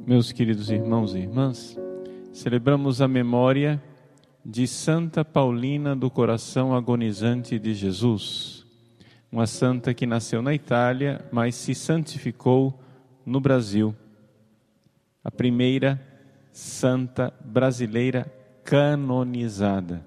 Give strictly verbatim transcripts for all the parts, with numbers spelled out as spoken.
Meus queridos irmãos e irmãs, celebramos a memória de Santa Paulina do Coração Agonizante de Jesus, uma santa que nasceu na Itália, mas se santificou no Brasil. A primeira santa brasileira canonizada.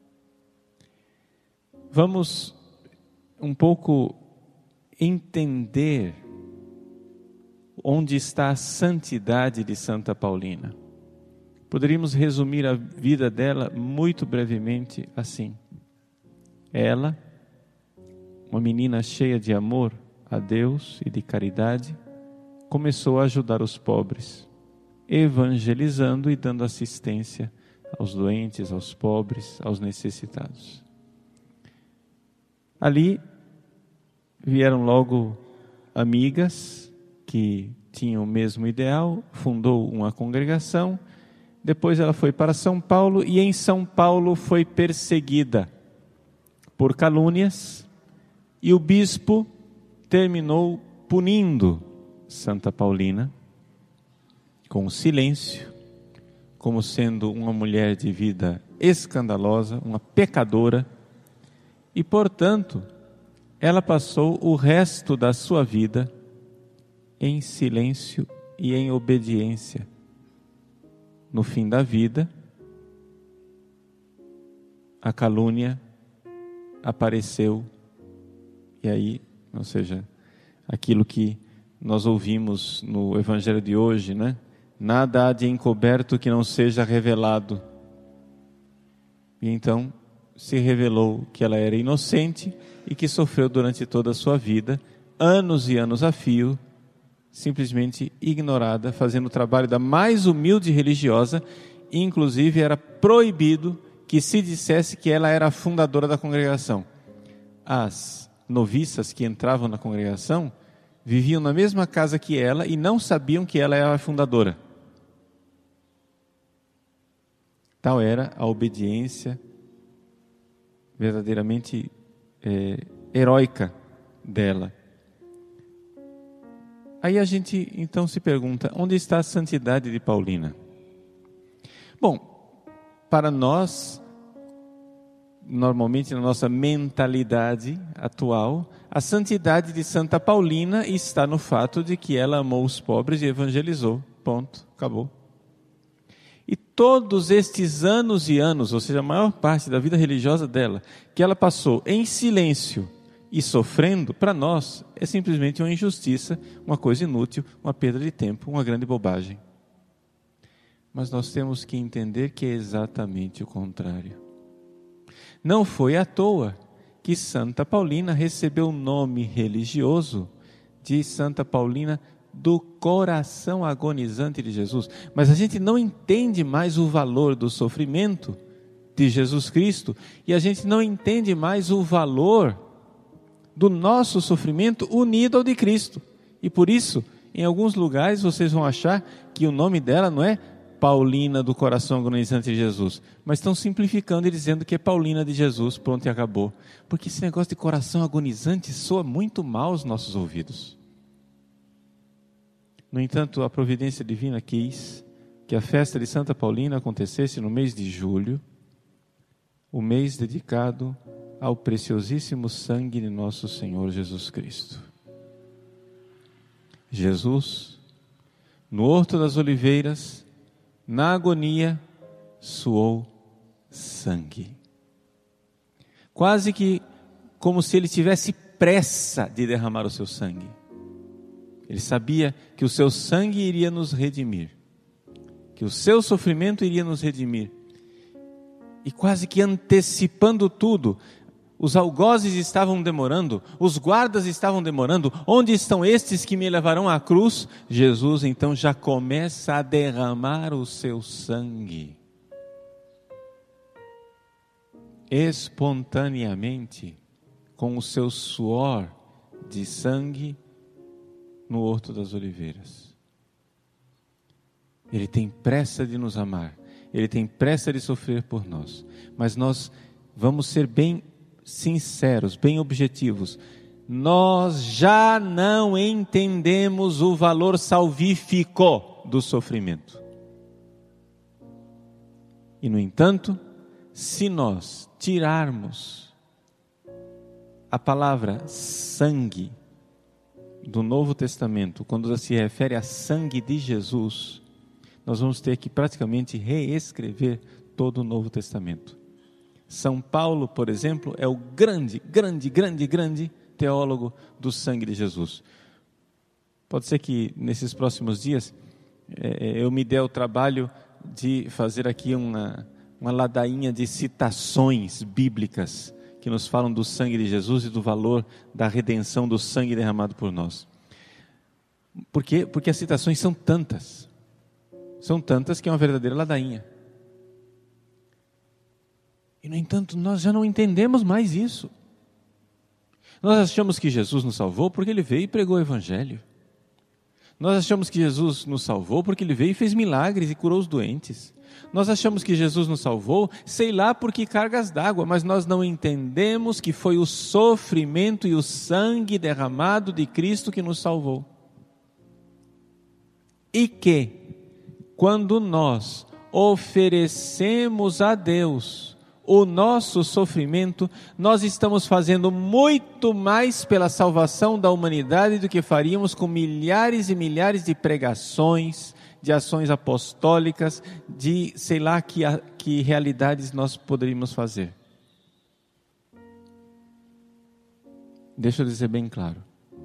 Vamos um pouco entender onde está a santidade de Santa Paulina. Poderíamos resumir a vida dela muito brevemente assim. Ela, uma menina cheia de amor a Deus e de caridade, começou a ajudar os pobres, evangelizando e dando assistência aos doentes, aos pobres, aos necessitados. Ali vieram logo amigas que tinham o mesmo ideal, fundou uma congregação. Depois ela foi para São Paulo e em São Paulo foi perseguida por calúnias e o bispo terminou punindo Santa Paulina com silêncio, como sendo uma mulher de vida escandalosa, uma pecadora, e portanto ela passou o resto da sua vida em silêncio e em obediência. No fim da vida, a calúnia apareceu, e aí, ou seja, aquilo que nós ouvimos no Evangelho de hoje, né? Nada há de encoberto que não seja revelado. E então se revelou que ela era inocente e que sofreu durante toda a sua vida, anos e anos a fio, simplesmente ignorada, fazendo o trabalho da mais humilde religiosa. Inclusive era proibido que se dissesse que ela era a fundadora da congregação. As noviças que entravam na congregação viviam na mesma casa que ela e não sabiam que ela era a fundadora. Tal era a obediência verdadeiramente é, heróica dela. Aí a gente então se pergunta, onde está a santidade de Paulina? Bom, para nós, normalmente na nossa mentalidade atual, a santidade de Santa Paulina está no fato de que ela amou os pobres e evangelizou. Ponto, acabou. E todos estes anos e anos, ou seja, a maior parte da vida religiosa dela, que ela passou em silêncio e sofrendo, para nós é simplesmente uma injustiça, uma coisa inútil, uma perda de tempo, uma grande bobagem. Mas nós temos que entender que é exatamente o contrário. Não foi à toa que Santa Paulina recebeu o nome religioso de Santa Paulina do Coração Agonizante de Jesus. Mas a gente não entende mais o valor do sofrimento de Jesus Cristo e a gente não entende mais o valor do nosso sofrimento unido ao de Cristo. E por isso, em alguns lugares vocês vão achar que o nome dela não é Paulina do Coração Agonizante de Jesus, mas estão simplificando e dizendo que é Paulina de Jesus, pronto e acabou. Porque esse negócio de coração agonizante soa muito mal aos nossos ouvidos. No entanto, a providência divina quis que a festa de Santa Paulina acontecesse no mês de julho, o mês dedicado ao preciosíssimo sangue de nosso Senhor Jesus Cristo. Jesus, no Horto das Oliveiras, na agonia, suou sangue. Quase que como se ele tivesse pressa de derramar o seu sangue. Ele sabia que o seu sangue iria nos redimir, que o seu sofrimento iria nos redimir. E quase que antecipando tudo, os algozes estavam demorando, os guardas estavam demorando. Onde estão estes que me levarão à cruz? Jesus então já começa a derramar o seu sangue. Espontaneamente, com o seu suor de sangue no Horto das Oliveiras. Ele tem pressa de nos amar, Ele tem pressa de sofrer por nós, mas nós vamos ser bem sinceros, bem objetivos. Nós já não entendemos o valor salvífico do sofrimento. E, no entanto, se nós tirarmos a palavra sangue do Novo Testamento, quando se refere a sangue de Jesus, nós vamos ter que praticamente reescrever todo o Novo Testamento. São Paulo, por exemplo, é o grande, grande, grande, grande teólogo do sangue de Jesus. Pode ser que nesses próximos dias é, eu me dê o trabalho de fazer aqui uma, uma ladainha de citações bíblicas que nos falam do sangue de Jesus e do valor da redenção do sangue derramado por nós. Por quê? Porque as citações são tantas, são tantas que é uma verdadeira ladainha. E, no entanto, nós já não entendemos mais isso. Nós achamos que Jesus nos salvou porque Ele veio e pregou o Evangelho. Nós achamos que Jesus nos salvou porque Ele veio e fez milagres e curou os doentes. Nós achamos que Jesus nos salvou, sei lá por que cargas d'água, mas nós não entendemos que foi o sofrimento e o sangue derramado de Cristo que nos salvou. E que, quando nós oferecemos a Deus o nosso sofrimento, nós estamos fazendo muito mais pela salvação da humanidade do que faríamos com milhares e milhares de pregações, de ações apostólicas, de sei lá que, que realidades nós poderíamos fazer. Deixa eu dizer bem claro.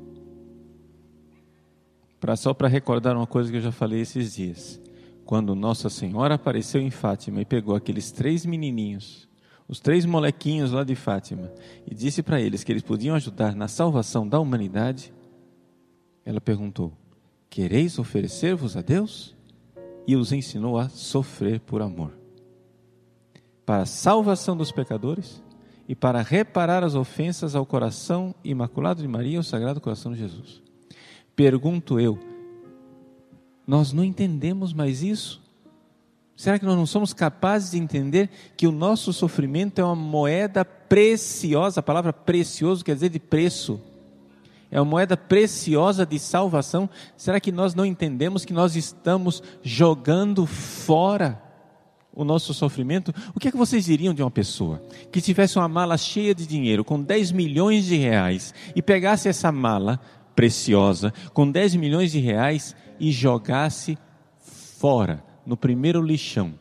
Pra, só para recordar uma coisa que eu já falei esses dias. Quando Nossa Senhora apareceu em Fátima e pegou aqueles três menininhos, os três molequinhos lá de Fátima, e disse para eles que eles podiam ajudar na salvação da humanidade, ela perguntou: quereis oferecer-vos a Deus? E os ensinou a sofrer por amor, para a salvação dos pecadores e para reparar as ofensas ao coração imaculado de Maria e ao Sagrado Coração de Jesus. Pergunto eu, nós não entendemos mais isso? Será que nós não somos capazes de entender que o nosso sofrimento é uma moeda preciosa? A palavra precioso quer dizer de preço. É uma moeda preciosa de salvação. Será que nós não entendemos que nós estamos jogando fora o nosso sofrimento? O que é que vocês diriam de uma pessoa que tivesse uma mala cheia de dinheiro, com dez milhões de reais, e pegasse essa mala preciosa, com dez milhões de reais, e jogasse fora, no primeiro lixão?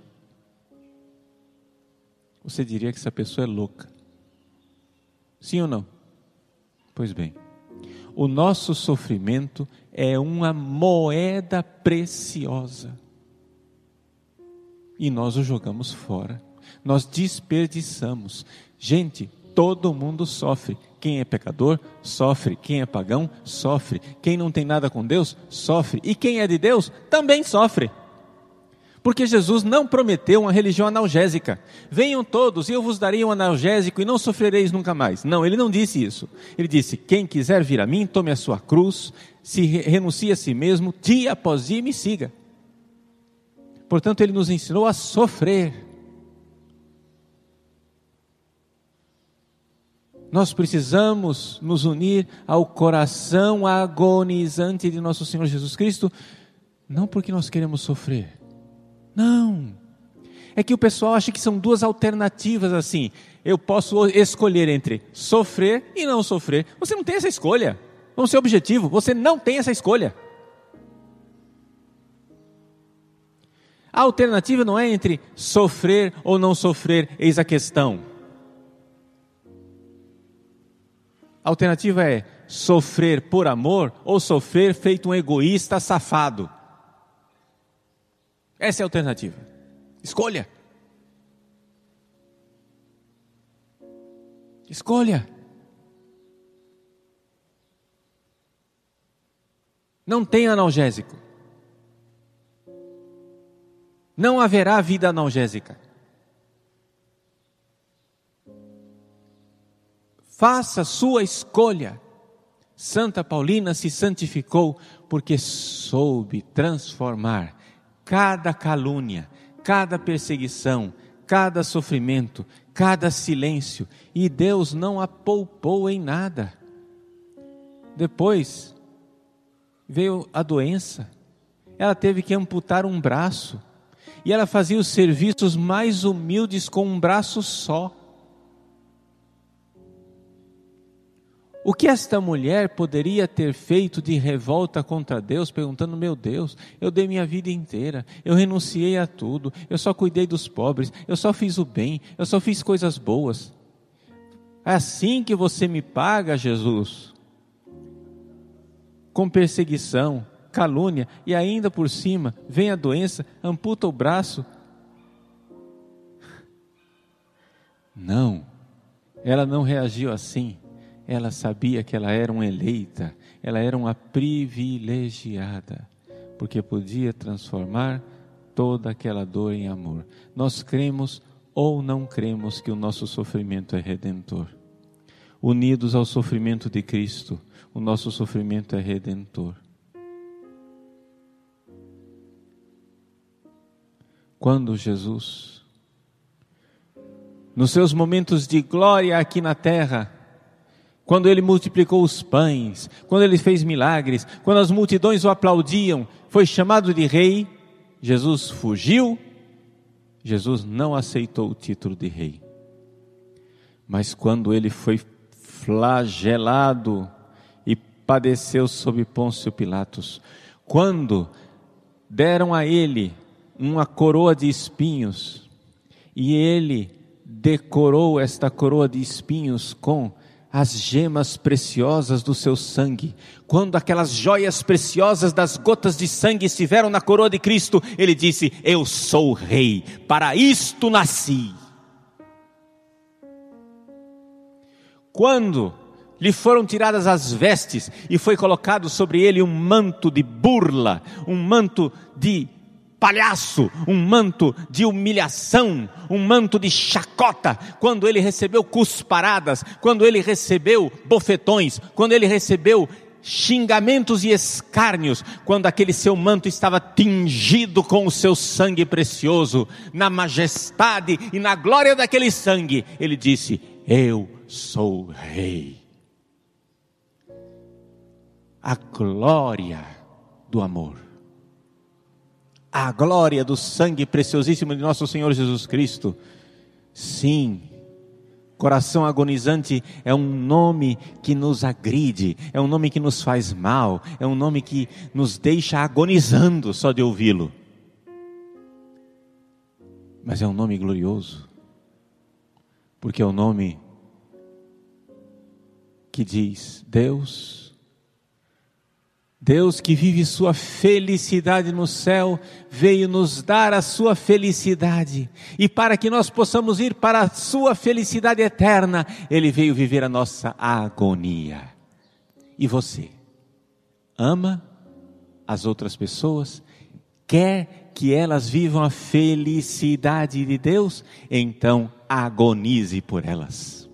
Você diria que essa pessoa é louca? Sim ou não? Pois bem, o nosso sofrimento é uma moeda preciosa e nós o jogamos fora, nós desperdiçamos. Gente, todo mundo sofre. Quem é pecador, sofre. Quem é pagão, sofre. Quem não tem nada com Deus, sofre. E quem é de Deus, também sofre. Porque Jesus não prometeu uma religião analgésica. Venham todos e eu vos darei um analgésico e não sofrereis nunca mais. Não, Ele não disse isso. Ele disse: quem quiser vir a mim, tome a sua cruz, se renuncie a si mesmo, dia após dia, e me siga. Portanto, Ele nos ensinou a sofrer. Nós precisamos nos unir ao coração agonizante de nosso Senhor Jesus Cristo, não porque nós queremos sofrer. Não, é que o pessoal acha que são duas alternativas assim. Eu posso escolher entre sofrer e não sofrer. Você não tem essa escolha. Vamos ser objetivo, você não tem essa escolha. A alternativa não é entre sofrer ou não sofrer, eis a questão. A alternativa é sofrer por amor ou sofrer feito um egoísta safado. Essa é a alternativa. Escolha. Escolha. Não tem analgésico. Não haverá vida analgésica. Faça sua escolha. Santa Paulina se santificou porque soube transformar cada calúnia, cada perseguição, cada sofrimento, cada silêncio, e Deus não a poupou em nada. Depois veio a doença, ela teve que amputar um braço, e ela fazia os serviços mais humildes com um braço só. O que esta mulher poderia ter feito de revolta contra Deus, perguntando: meu Deus, eu dei minha vida inteira, eu renunciei a tudo, eu só cuidei dos pobres, eu só fiz o bem, eu só fiz coisas boas. É assim que você me paga, Jesus? Com perseguição, calúnia, e ainda por cima vem a doença, amputa o braço. Não, ela não reagiu assim. Ela sabia que ela era uma eleita, ela era uma privilegiada, porque podia transformar toda aquela dor em amor. Nós cremos ou não cremos que o nosso sofrimento é redentor. Unidos ao sofrimento de Cristo, o nosso sofrimento é redentor. Quando Jesus, nos seus momentos de glória aqui na terra, quando Ele multiplicou os pães, quando Ele fez milagres, quando as multidões o aplaudiam, foi chamado de rei, Jesus fugiu, Jesus não aceitou o título de rei. Mas quando Ele foi flagelado e padeceu sob Pôncio Pilatos, quando deram a Ele uma coroa de espinhos, e Ele decorou esta coroa de espinhos com as gemas preciosas do seu sangue, quando aquelas joias preciosas das gotas de sangue estiveram na coroa de Cristo, Ele disse: eu sou rei, para isto nasci. Quando lhe foram tiradas as vestes e foi colocado sobre ele um manto de burla, um manto de palhaço, um manto de humilhação, um manto de chacota, quando ele recebeu cusparadas, quando ele recebeu bofetões, quando ele recebeu xingamentos e escárnios, quando aquele seu manto estava tingido com o seu sangue precioso, na majestade e na glória daquele sangue, ele disse: eu sou rei. A glória do amor, a glória do sangue preciosíssimo de nosso Senhor Jesus Cristo. Sim, coração agonizante é um nome que nos agride, é um nome que nos faz mal, é um nome que nos deixa agonizando só de ouvi-lo. Mas é um nome glorioso, porque é um nome que diz: Deus, Deus que vive sua felicidade no céu, veio nos dar a sua felicidade, e para que nós possamos ir para a sua felicidade eterna, Ele veio viver a nossa agonia. E você, ama as outras pessoas? Quer que elas vivam a felicidade de Deus? Então agonize por elas.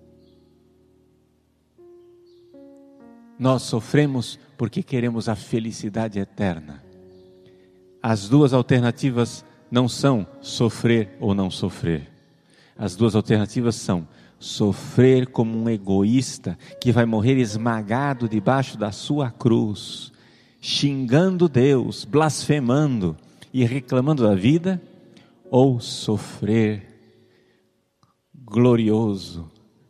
Nós sofremos porque queremos a felicidade eterna. As duas alternativas não são sofrer ou não sofrer. As duas alternativas são sofrer como um egoísta que vai morrer esmagado debaixo da sua cruz, xingando Deus, blasfemando e reclamando da vida, ou sofrer glorioso,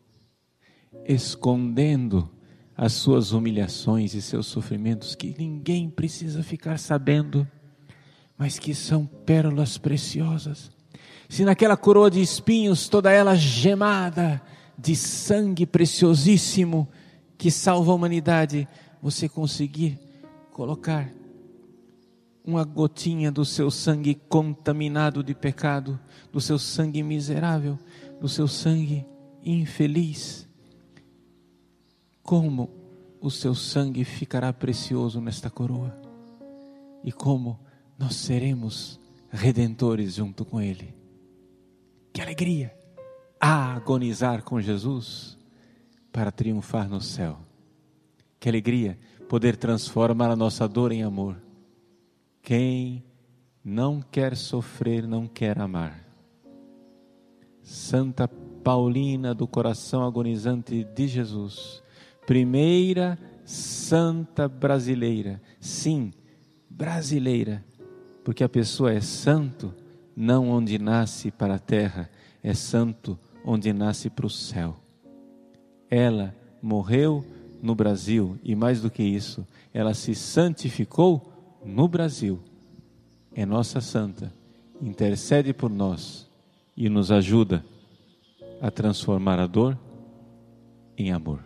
escondendo as suas humilhações e seus sofrimentos, que ninguém precisa ficar sabendo, mas que são pérolas preciosas. Se naquela coroa de espinhos, toda ela gemada de sangue preciosíssimo que salva a humanidade, você conseguir colocar uma gotinha do seu sangue contaminado de pecado, do seu sangue miserável, do seu sangue infeliz, como o seu sangue ficará precioso nesta coroa, e como nós seremos redentores junto com Ele. Que alegria agonizar com Jesus para triunfar no céu. Que alegria poder transformar a nossa dor em amor. Quem não quer sofrer, não quer amar. Santa Paulina do coração agonizante de Jesus, primeira santa brasileira, sim, brasileira, porque a pessoa é santo, não onde nasce para a terra, é santo onde nasce para o céu. Ela morreu no Brasil e mais do que isso, ela se santificou no Brasil. É nossa santa, intercede por nós e nos ajuda a transformar a dor em amor.